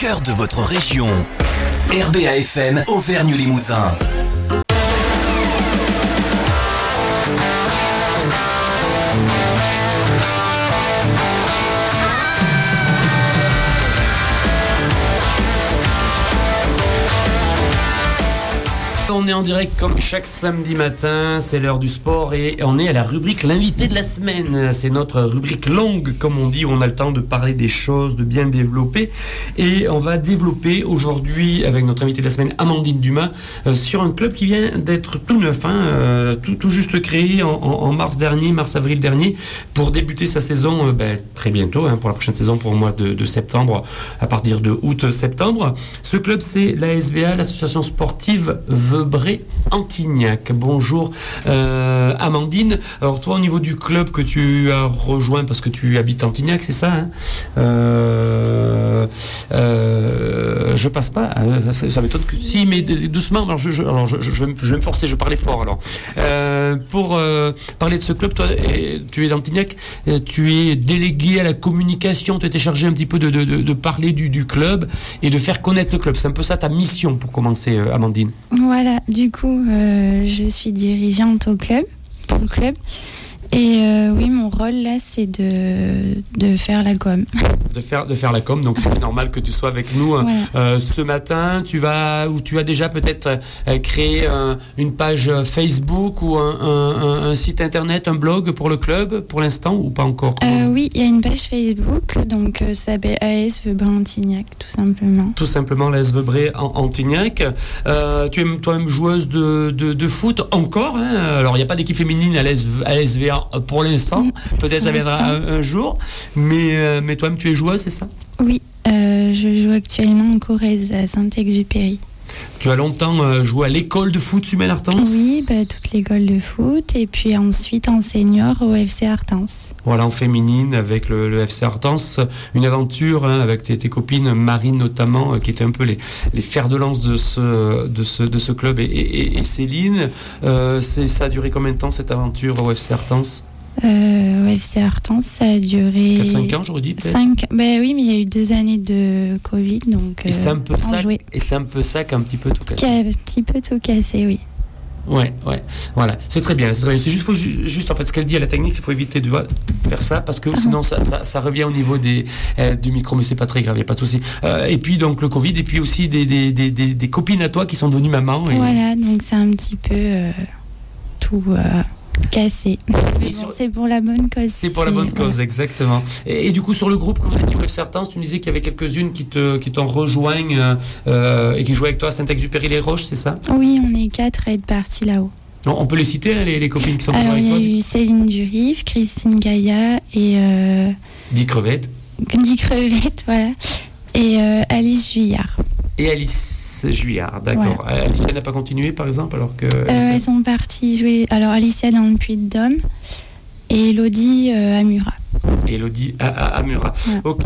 cœur de votre région. RBA FM Auvergne-Limousin. On est en direct comme chaque samedi matin, c'est l'heure du sport et on est à la rubrique l'invité de la semaine. C'est notre rubrique longue, comme on dit, où on a le temps de parler des choses, de bien développer. Et on va développer aujourd'hui avec notre invité de la semaine, Amandine Dumas, sur un club qui vient d'être tout neuf, tout juste créé en mars-avril dernier, pour débuter sa saison très bientôt, pour la prochaine saison, pour le mois de septembre, à partir de août-septembre. Ce club, c'est l'ASVA, l'association sportive Vebré-Antignac. Bonjour Amandine. Alors toi, au niveau du club que tu as rejoint, parce que tu habites Antignac, c'est ça, je passe pas, ça m'étonne que... Si, mais doucement, alors je vais me forcer, je parlais fort alors. Pour parler de ce club, toi, tu es d'Antignac, tu es délégué à la communication, tu étais chargé un petit peu de parler du club et de faire connaître le club. C'est un peu ça ta mission pour commencer, Amandine. Voilà, du coup, je suis dirigeante pour le club. Et oui, mon rôle là, c'est de faire la com. De faire la com, donc c'est normal que tu sois avec nous. Voilà. Ce matin, tu as déjà peut-être créé une page Facebook ou un site internet, un blog pour le club pour l'instant ou pas encore? Oui, il y a une page Facebook, donc ça s'appelle AS Vebré-Antignac, tout simplement. Tout simplement, l'AS Vebré-Antignac. Tu es toi-même joueuse de foot encore, Alors, il n'y a pas d'équipe féminine à l'ASVA pour l'instant, peut-être ça viendra un jour, mais toi-même tu es joueuse, c'est ça? Oui, je joue actuellement en Corrèze à Saint-Exupéry. Tu as longtemps joué à l'école de foot Sumel Artens? Oui, toute l'école de foot, et puis ensuite en senior au FC Artens. Voilà, en féminine avec le FC Artens, une aventure avec tes copines, Marine notamment, qui étaient un peu les fers de lance de ce club, et Céline. Ça a duré combien de temps cette aventure au FC Artens? Au FC Artens, ça a duré 4-5 ans, j'aurais dit peut-être. Oui, mais il y a eu 2 années de Covid, donc et c'est un peu ça qui a un petit peu tout cassé. Qui a un petit peu tout cassé, oui. Ouais, voilà, c'est très bien. C'est juste en fait ce qu'elle dit à la technique, il faut éviter de faire ça parce que sinon ça revient au niveau du micro, mais c'est pas très grave, il n'y a pas de souci. Et puis donc le Covid, et puis aussi des copines à toi qui sont devenues mamans. Voilà, donc c'est un petit peu tout cassé. C'est pour la bonne cause. C'est pour la bonne cause, exactement. Et du coup, sur le groupe que vous étiez au FC Artens, tu me disais qu'il y avait quelques-unes qui t'ont rejoint et qui jouaient avec toi à Saint-Exupéry-les-Roches, c'est ça? Oui, on est 4 à être partis là-haut. On peut les citer, les copines qui sont avec toi? Alors, il y a eu Céline Durive, Christine Gaïa et... Di Crevette, voilà. Et Alice Juillard. Et Alice Juillard, d'accord. Ouais. Alicia n'a pas continué, par exemple, alors que... elles sont parties jouer... Alors, Alicia dans le Puy-de-Dôme et Elodie à Murat. Elodie à Murat. Ouais. Ok.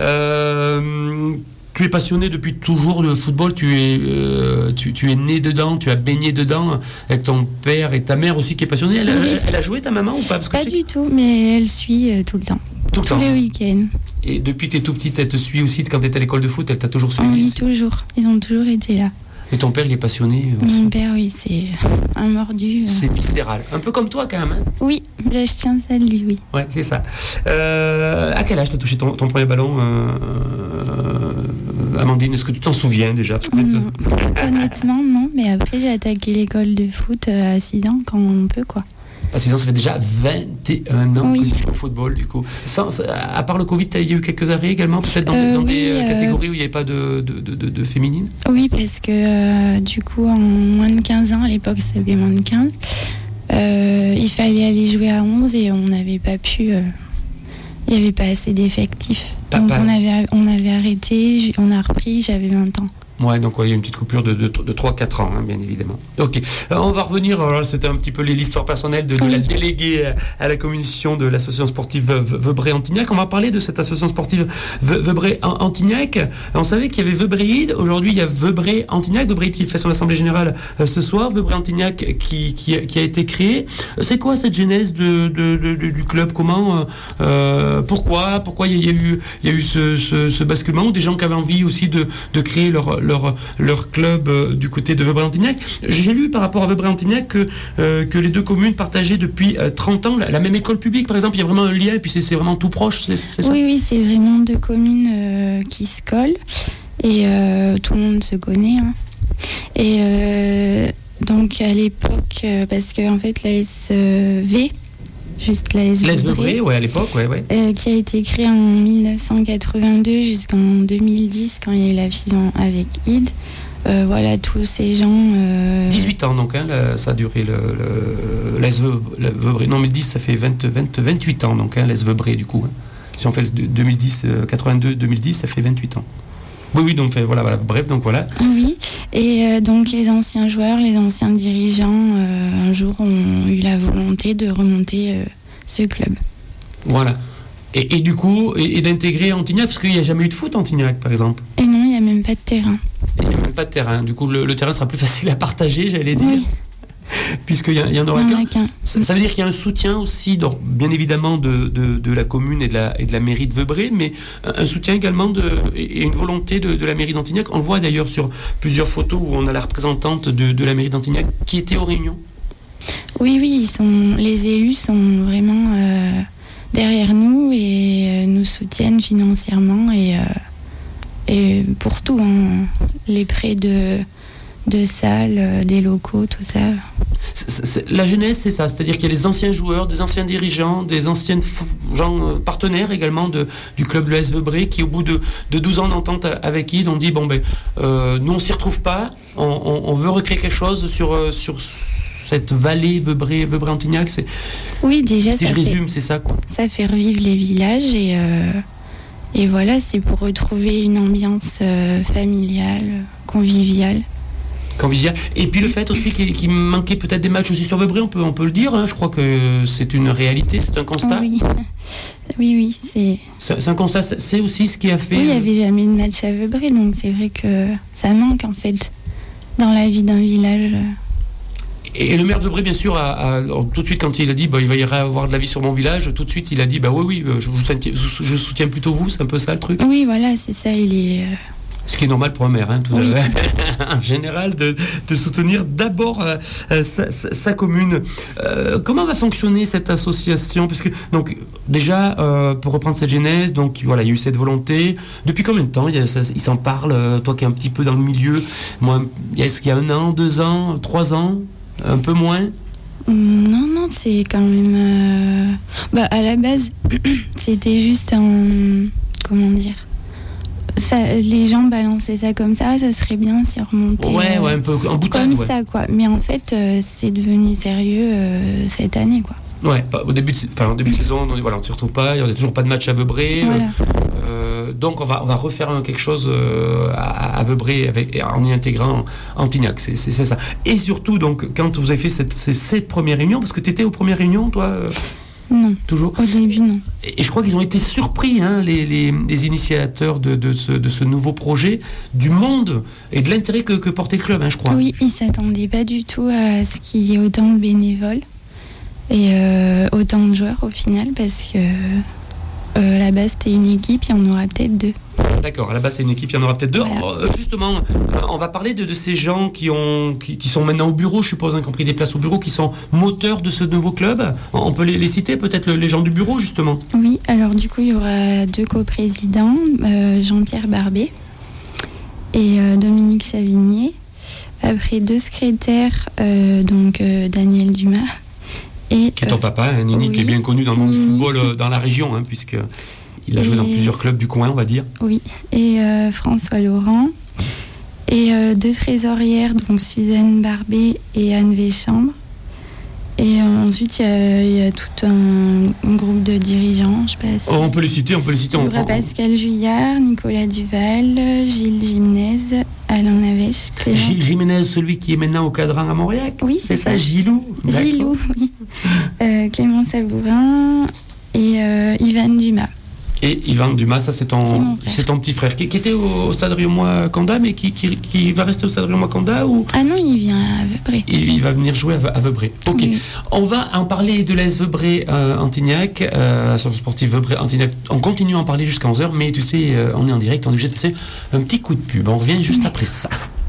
Tu es passionné depuis toujours de football, tu es né dedans, tu as baigné dedans avec ton père et ta mère aussi qui est passionnée. Elle a joué, ta maman, ou pas? Parce que pas du tout, mais elle suit tout le temps. Tous les week-ends. Et depuis que tu es tout petite, elle te suit aussi quand tu étais à l'école de foot, elle t'a toujours suivi? Oui, toujours. Ils ont toujours été là. Et ton père, il est passionné? Mon père, oui, c'est un mordu. C'est viscéral. Un peu comme toi, quand même. Oui, là, je tiens ça de lui, oui. Ouais, c'est ça. À quel âge t'as touché ton premier ballon, Amandine? Est-ce que tu t'en souviens déjà? Honnêtement, non. Mais après, j'ai attaqué l'école de foot à 6 ans, quand on peut, quoi. À 6 ans, ça fait déjà 21 ans que tu joues au football, du coup. À part le Covid, il y a eu quelques arrêts également, peut-être dans des catégories où il n'y avait pas de féminine? Oui, parce que du coup, en moins de 15 ans, à l'époque, ça avait moins de 15, il fallait aller jouer à 11 et on n'avait pas pu... il n'y avait pas assez d'effectifs. Donc on avait arrêté, on a repris, j'avais 20 ans. Ouais, donc il y a une petite coupure de 3-4 ans, bien évidemment. Ok, on va revenir, alors c'était un petit peu l'histoire personnelle de la déléguée à la commission de l'association sportive Veubray-Antignac. On va parler de cette association sportive Veubray-Antignac. On savait qu'il y avait Veubray-Ide, aujourd'hui il y a Veubray-Antignac, Veubray-Ide qui fait son assemblée générale ce soir, Veubray-Antignac qui a été créé. C'est quoi cette genèse du club? Comment, pourquoi il y a eu ce basculement, ou des gens qui avaient envie aussi de créer leur club du côté de Veubray-Antignac. J'ai lu par rapport à Veubray-Antignac que les deux communes partageaient depuis 30 ans la même école publique, par exemple. Il y a vraiment un lien, et puis c'est vraiment tout proche, c'est ça? Oui, c'est vraiment deux communes qui se collent, et tout le monde se connaît. Hein. Et donc à l'époque, parce qu'en fait l'ASV, juste l'AS Veubray, ouais, à l'époque, ouais. Qui a été créé en 1982 jusqu'en 2010, quand il y a eu la fusion avec ID. Voilà, tous ces gens... 18 ans, donc, ça a duré l'AS Veubray. Non, mais 10, ça fait 28 ans, donc, l'AS Veubray, du coup. Hein. Si on fait le 82-2010, ça fait 28 ans. Oui, donc, voilà, bref, donc voilà. Oui, et donc les anciens joueurs, les anciens dirigeants, un jour ont eu la volonté de remonter ce club. Voilà. Et du coup, et d'intégrer Antignac, parce qu'il n'y a jamais eu de foot à Antignac, par exemple. Et non, il n'y a même pas de terrain. Il n'y a même pas de terrain. Du coup, le terrain sera plus facile à partager, j'allais dire. Oui. Puisqu'il y en aura qu'un. Ça veut dire qu'il y a un soutien aussi, bien évidemment, de la commune et de la mairie de Veubray, mais un soutien également et une volonté de la mairie d'Antignac. On le voit d'ailleurs sur plusieurs photos où on a la représentante de la mairie d'Antignac qui était aux réunions. Oui, les élus sont vraiment derrière nous et nous soutiennent financièrement et pour tout, hein, les prêts de salles, des locaux, tout ça. La jeunesse, c'est ça, c'est-à-dire qu'il y a les anciens joueurs, des anciens dirigeants, des anciens partenaires également du club de l'AS Veubray qui, au bout de 12 ans d'entente avec ID, ont dit nous on s'y retrouve pas, on veut recréer quelque chose sur cette vallée Veubray-Antignac. Oui, déjà. Si je résume, c'est ça, quoi. Ça fait revivre les villages et voilà, c'est pour retrouver une ambiance familiale, conviviale. Et puis le fait aussi qu'il manquait peut-être des matchs aussi sur Veubray, on peut le dire, hein. Je crois que c'est une réalité, c'est un constat. Oui, c'est un constat, c'est aussi ce qui a fait... Oui, il n'y avait jamais de match à Veubray, donc c'est vrai que ça manque en fait dans la vie d'un village. Et le maire de Veubray, bien sûr, tout de suite, quand il a dit il va y avoir de la vie sur mon village, tout de suite il a dit oui, je soutiens plutôt vous, c'est un peu ça le truc. Oui, voilà, c'est ça, il est... Ce qui est normal pour un maire, en général, de soutenir d'abord sa commune. Comment va fonctionner cette association? Parce que, donc, déjà, pour reprendre cette genèse, donc voilà, il y a eu cette volonté. Depuis combien de temps il s'en parle, toi qui es un petit peu dans le milieu? Moi, est-ce qu'il y a 1 an, 2 ans, 3 ans? Un peu moins? Non, c'est quand même... à la base, c'était juste un... Comment dire? Les gens balançaient ça comme ça serait bien si on remontait. Ouais, un peu en boutade. Comme ça, quoi. Mais en fait, c'est devenu sérieux cette année, quoi. Ouais, au début de saison, on ne s'y retrouve pas, il n'y a toujours pas de match à Veubray. Voilà. Donc on va refaire quelque chose à Veubray en y intégrant Antignac, c'est ça. Et surtout, donc, quand vous avez fait cette première réunion, parce que tu étais aux premières réunions, toi Non. Toujours. Au début, non. Et je crois qu'ils ont été surpris, les initiateurs de ce nouveau projet, du monde et de l'intérêt que portait le club, je crois. Oui, ils ne s'attendaient pas du tout à ce qu'il y ait autant de bénévoles et autant de joueurs au final, parce que à la base, c'était une équipe, il y en aura peut-être 2. D'accord, à la base c'est une équipe, il y en aura peut-être 2. Voilà. Justement, on va parler de ces gens qui sont maintenant au bureau, je suppose, qui ont pris des places au bureau, qui sont moteurs de ce nouveau club. On peut les citer, peut-être les gens du bureau, justement. Oui, alors du coup, il y aura 2 coprésidents, Jean-Pierre Barbet et Dominique Chavigné. Après 2 secrétaires, Daniel Dumas. Qui est ton papa, Nini, qui est bien connu dans le monde du football dans la région, puisqu'il a joué dans plusieurs clubs du coin, on va dire. Oui, et François Laurent. Et 2 trésorières, donc Suzanne Barbet et Anne Véchambre. Et ensuite, il y a tout un groupe de dirigeants, je sais pas si... on peut les citer. Il y aura Pascal Juillard, Nicolas Duval, Gilles Gimnez, Alain Navèche, Clément. Gilles Jiménez, celui qui est maintenant au cadran à Mauriac. Oui, c'est ça, Gilou. Gilou, oui. Clément Sabourin et Ivan Dumas. Et Yvan Dumas, ça c'est ton petit frère qui était au Stade Riom-Kanda, mais qui va rester au Stade Riom-Kanda ou... Ah non, il vient à Veubré. Il va venir jouer à Veubré. Ok. Oui. On va en parler de l'AS Veubré Antignac, association sportive Veubré Antignac. On continue à en parler jusqu'à 11h, mais tu sais, on est en direct, on est obligé de passer un petit coup de pub. On revient juste après ça.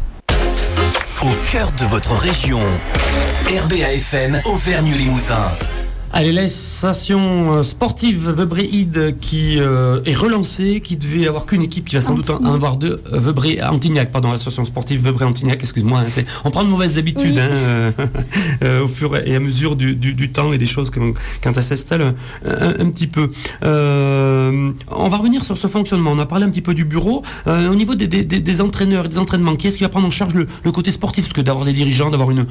Au cœur de votre région, RBA FM Auvergne-Limousin. Allez, l'association sportive Veubré-Ide qui est relancée, qui devait avoir qu'une équipe, qui va sans doute en avoir deux. Veubré-Antignac, pardon, l'association sportive Veubré-Antignac, excuse-moi, on prend de mauvaises habitudes au fur et à mesure du temps et des choses quand elles s'installent un petit peu. On va revenir sur ce fonctionnement. On a parlé un petit peu du bureau. Au niveau des entraîneurs et des entraînements, qui est-ce qui va prendre en charge le côté sportif? Parce que d'avoir des dirigeants, d'avoir une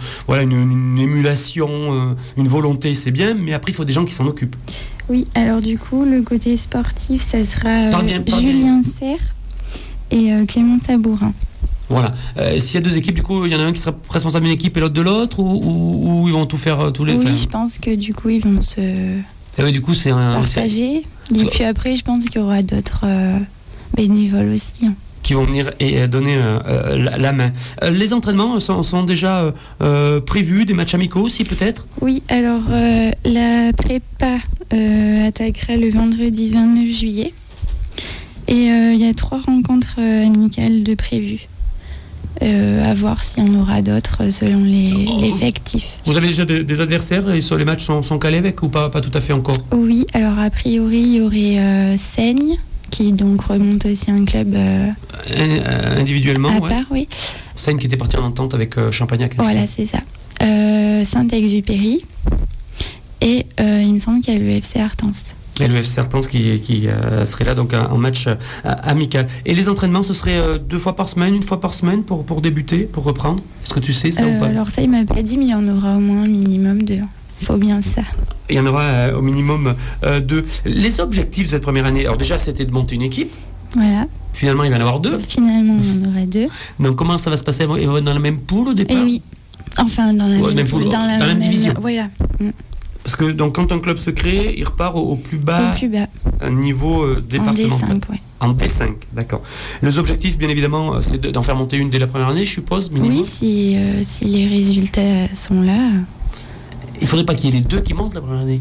émulation, une volonté, c'est bien, mais après, il faut des gens qui s'en occupent. Oui, alors du coup, le côté sportif, ça sera Julien Serre et Clément Sabourin. Voilà. S'il y a deux équipes, du coup, il y en a un qui sera responsable d'une équipe et l'autre de l'autre, ou ils vont tout faire tous les deux? Oui, je pense que du coup, ils vont se oui, du coup, partager. Et puis après, je pense qu'il y aura d'autres bénévoles aussi. Qui vont venir et donner la main. Les entraînements sont déjà prévus, des matchs amicaux aussi peut-être? Oui, alors la prépa attaquera le vendredi 29 juillet et il y a 3 rencontres amicales de prévues. À voir s'il y en aura d'autres selon l'effectif. Vous avez déjà des adversaires? Les matchs sont calés avec ou pas tout à fait encore? Oui, alors a priori il y aurait Seigne, qui donc remonte aussi un club individuellement à part, oui. Seigne qui était parti en entente avec Champagnac. Voilà, c'est ça. Saint-Exupéry et il me semble qu'il y a le FC Artense. Et le FC Artense qui serait là donc en match amical. Et les entraînements, ce serait 2 fois par semaine, 1 fois par semaine pour débuter, pour reprendre? Est-ce que tu sais ça ou pas? Alors ça, il m'a pas dit, mais il y en aura au moins un minimum de... Faut bien ça. Il y en aura au minimum 2. Les objectifs de cette première année, alors déjà c'était de monter une équipe. Voilà. Finalement il va y en avoir 2. Finalement il y en aura 2. Donc comment ça va se passer? Ils vont être dans la même poule au départ? Oui. Enfin dans la même poule, dans la même division. Voilà. Parce que donc, quand un club se crée, il repart au plus bas. Au plus bas. Niveau départemental. En D5, ouais. En D5, d'accord. Les objectifs, bien évidemment, c'est d'en faire monter une dès la première année, je suppose, minimum. Oui, si les résultats sont là. Il faudrait pas qu'il y ait les 2 qui montent la première année.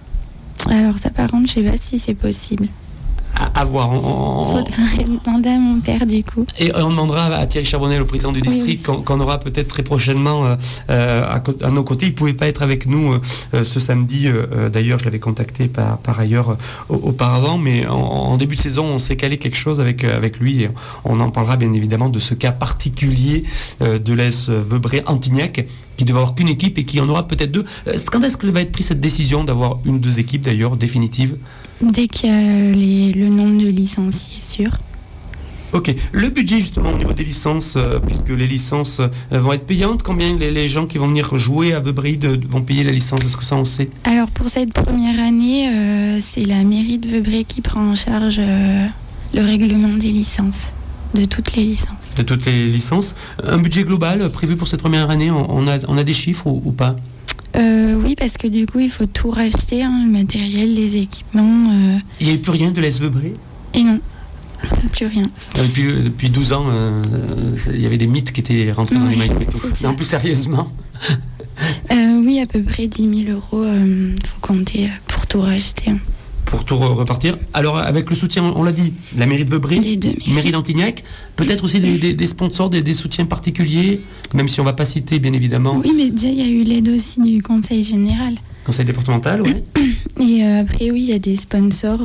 Alors ça, par contre, je sais pas si c'est possible. À voir. Faudrait demander à mon père, du coup. Et on demandera à Thierry Charbonnet, le président du district, qu'on aura peut-être très prochainement à nos côtés. Il ne pouvait pas être avec nous ce samedi. D'ailleurs, je l'avais contacté par ailleurs auparavant. Mais en début de saison, on s'est calé quelque chose avec lui. Et on en parlera bien évidemment de ce cas particulier de l'AS Veubré Antignac, qui devait avoir qu'une équipe et qui en aura peut-être 2. Quand est-ce que va être prise cette décision d'avoir 1 ou 2 équipes d'ailleurs définitives? Dès qu'il y a le nombre de licenciés sûr. Ok. Le budget justement au niveau des licences, puisque les licences vont être payantes, combien les gens qui vont venir jouer à Veubré vont payer la licence? Est-ce que ça on sait? Alors pour cette première année, c'est la mairie de Veubré qui prend en charge le règlement des licences. De toutes les licences. De toutes les licences. Un budget global prévu pour cette première année, on a des chiffres ou pas? Oui, parce que du coup, il faut tout racheter, le matériel, les équipements. Il n'y avait plus rien de l'AS Veubré? Et non, plus rien. Depuis 12 ans, il y avait des mythes qui étaient rentrés dans les maillots et tout. Non, plus sérieusement. Oui, à peu près 10 000 €, faut compter pour tout racheter. Pour tout repartir. Alors, avec le soutien, on l'a dit, la mairie de Veubré, mairie d'Antignac, peut-être aussi des sponsors, des soutiens particuliers, même si on ne va pas citer, bien évidemment. Oui, mais déjà, il y a eu l'aide aussi du conseil général. Conseil départemental, oui. Et après, oui, il y a des sponsors,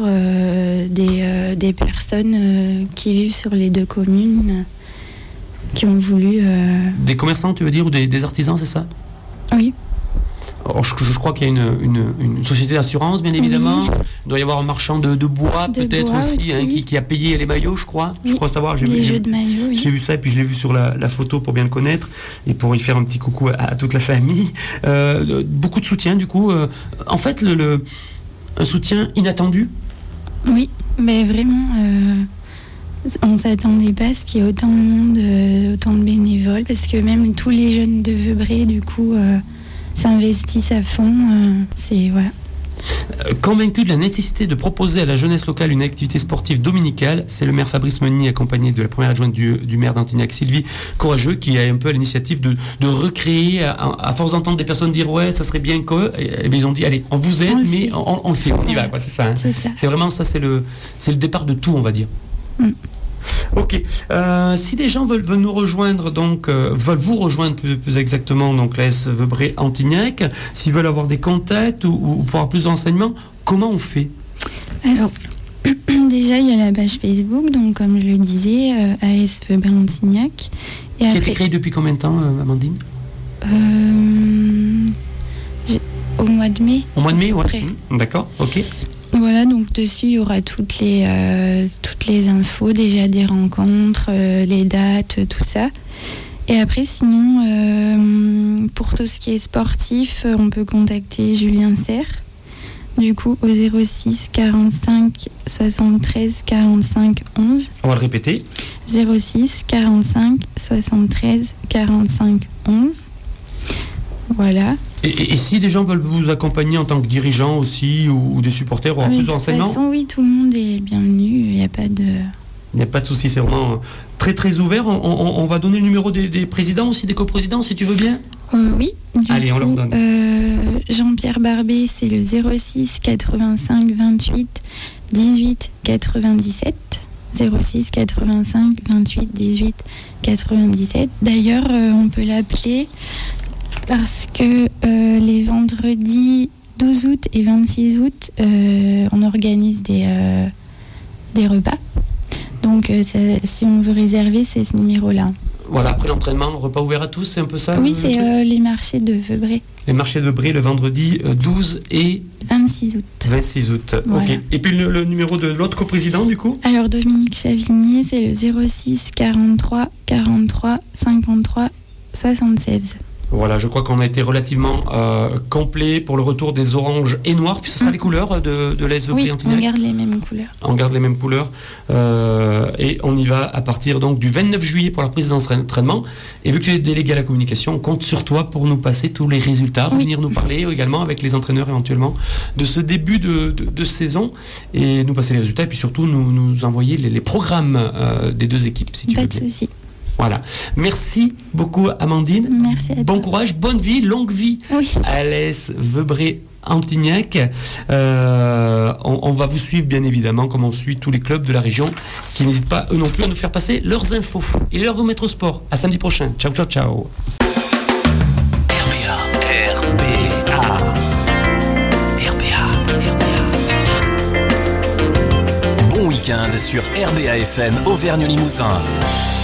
des personnes qui vivent sur les 2 communes, qui ont voulu... Des commerçants, tu veux dire, ou des artisans, c'est ça? Oui. Alors, je crois qu'il y a une société d'assurance, bien évidemment. Oui. Il doit y avoir un marchand de bois, peut-être aussi, qui a payé les maillots, je crois. Oui. Je crois savoir. Les jeux de maillots, oui. J'ai vu ça, et puis je l'ai vu sur la photo pour bien le connaître, et pour y faire un petit coucou à toute la famille. Beaucoup de soutien, du coup. En fait, un soutien inattendu. Oui, mais vraiment... On s'attendait pas à ce qu'il y ait autant de monde, autant de bénévoles, parce que même tous les jeunes de Veubray, du coup, s'investissent à fond. Voilà. Convaincu de la nécessité de proposer à la jeunesse locale une activité sportive dominicale, c'est le maire Fabrice Meunier, accompagné de la première adjointe du maire d'Antignac, Sylvie Courageux, qui a un peu à l'initiative de recréer, à force d'entendre des personnes dire ouais, ça serait bien que, et bien ils ont dit allez, on vous aide, mais on le fait, on y va, quoi, c'est ça. Hein. C'est vraiment ça, c'est le départ de tout, on va dire. Ok. Si des gens veulent nous rejoindre, donc veulent vous rejoindre plus exactement, donc l'AS Veubray Antignac, s'ils veulent avoir des contacts ou pour avoir plus d'enseignements, comment on fait? Alors, déjà il y a la page Facebook, donc comme je le disais, AS Veubray Antignac. Qui a été créée depuis combien de temps, Amandine? Au mois de mai. Au mois de mai, ouais. D'accord, ok. Voilà, donc dessus il y aura toutes les infos, déjà des rencontres, les dates, tout ça. Et après sinon, pour tout ce qui est sportif, on peut contacter Julien Serre, du coup au 06 45 73 45 11. On va le répéter. 06 45 73 45 11. Voilà. Et si les gens veulent vous accompagner en tant que dirigeant aussi ou des supporters ou en plus de renseignements? De toute façon, oui, tout le monde est bienvenu. Il n'y a pas de... Il n'y a pas de souci, c'est vraiment très très ouvert. On va donner le numéro des présidents aussi, des coprésidents, si tu veux bien. Oui. Allez, on leur donne. Jean-Pierre Barbet, c'est le 06 85 28 18 97. 06 85 28 18 97. D'ailleurs, on peut l'appeler parce que les vendredis 12 août et 26 août, on organise des repas. Donc, si on veut réserver, c'est ce numéro-là. Voilà, après l'entraînement, repas ouvert à tous, c'est un peu ça? Oui, c'est les marchés de Veubray. Les marchés de Veubray, le vendredi 12 et 26 août. 26 août, voilà. Ok. Et puis le numéro de l'autre coprésident, du coup? Alors, Dominique Chavigné, c'est le 06 43 43 53 76. Voilà, je crois qu'on a été relativement complet pour le retour des oranges et noirs. Puis ce sera les couleurs de l'AS Veubray Antignac. On garde les mêmes couleurs. On garde les mêmes couleurs. Et on y va à partir donc du 29 juillet pour la prise d'entraînement. Et vu que tu es délégué à la communication, on compte sur toi pour nous passer tous les résultats, venir nous parler également avec les entraîneurs éventuellement de ce début de saison et nous passer les résultats et puis surtout nous envoyer les programmes des deux équipes, si tu veux. Pas de souci. Voilà. Merci beaucoup, Amandine. Merci à toi. Bon courage, bonne vie, longue vie à l'AS Veubray Antignac. On va vous suivre, bien évidemment, comme on suit tous les clubs de la région qui n'hésitent pas, eux non plus, à nous faire passer leurs infos. Il est l'heure de vous mettre au sport. À samedi prochain. Ciao, ciao, ciao. Bon week-end sur RBA FM Auvergne Limousin.